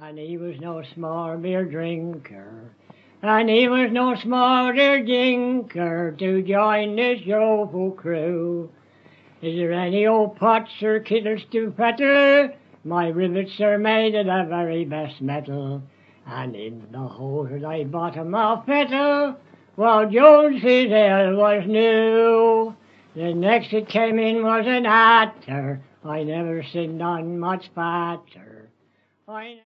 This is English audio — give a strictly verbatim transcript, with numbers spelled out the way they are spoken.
and he was no small beer drinker, and he was no small beer drinker to join this jovial crew. Is there any old pots or kettles to fettle? My rivets are made of the very best metal, and in the holes of thy bottom I'll fettle, while Jones's ale was new. The next that came in was an atter, I never seen none much fatter. I